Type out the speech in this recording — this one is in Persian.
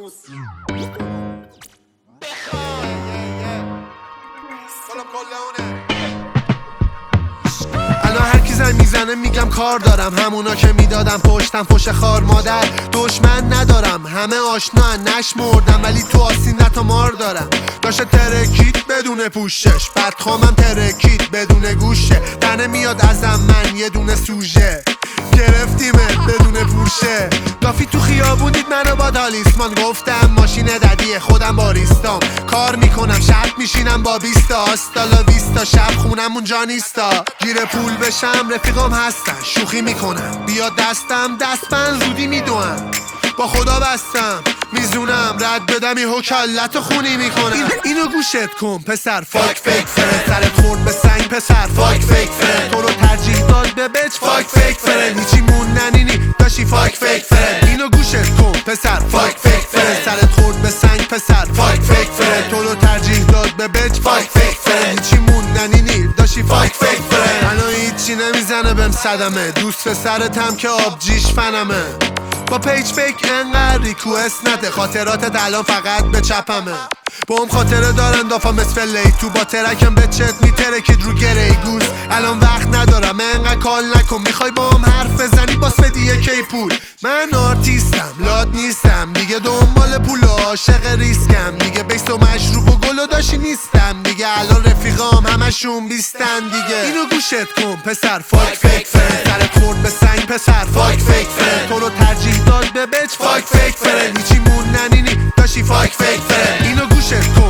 الان هر کی زنگ میزنه میگم کار دارم، همونا که میدادم پشتم فش خار مادر. دشمن ندارم همه آشنا نشمردم، ولی تو آسین تا مار دارم. داشته ترکید بدون پوشش، بدخوامم ترکید بدون گوشه. تنه میاد ازم من یه دونه سوژه، گرفتیمه بدون پوشه. کافی تو خیابونید منو با دالیسمان، گفتم ماشین ددیه خودم باریستام. کار میکنم شب میشینم با 20 آستالا 20 شب خونم اونجا نیستا. گیر پول بشم رفیقام هستن شوخی میکنم، بیا دستم دستبند زودی میدوم. با خدا بستم میزونم رد بدم یهو کلتو خونی میکنم. اینو گوشت کن پسر فاک فیک فرند، سرت خورد به سنگ پسر فاک فیک فرند. تو رو ترجیح داد به بچ فاک فیک فرند، هیچی موندنینی داشتی فاک فیک فرند. اینو گوشت کن پسر فاک فیک فرند، سرت خورد به سنگ پسر فاک فیک فرند. تو رو ترجیح داد به بچ فاک فیک فرند، هیچی موندنینی داشتی فاک فیک فرند. الان هیچی نمیزنه بهم صدمه، دوست پسرتم که آبجیش فنمه. با پیج فیک انقدر ریکوست نده، خاطراتت الان فقط به چپمه. با هم خاطره دارن دافا مثل لیتو، با ترکم به چت میترکید رو گره گوز. الان وقت ندارم انقدر کال نکن، میخوای با هم حرف بزنی باز بدی یکی پول. من آرتیستم لاد نیستم دیگه، دنبال پول و عاشق ریسکم دیگه. بیست و مشروب و گل و داشی نیستم دیگه، الان رفیقام همشون بیستن دیگه. اینو گوشت کن پسر فاک فیک فرند، سرت خورد به سنگ پسر فاک فیک فرند. تو رو ترجیح داد به بچ فاک فیک فرند، هیچی موندنینی داشتی فاک فیک فرند. اینو گوشت کن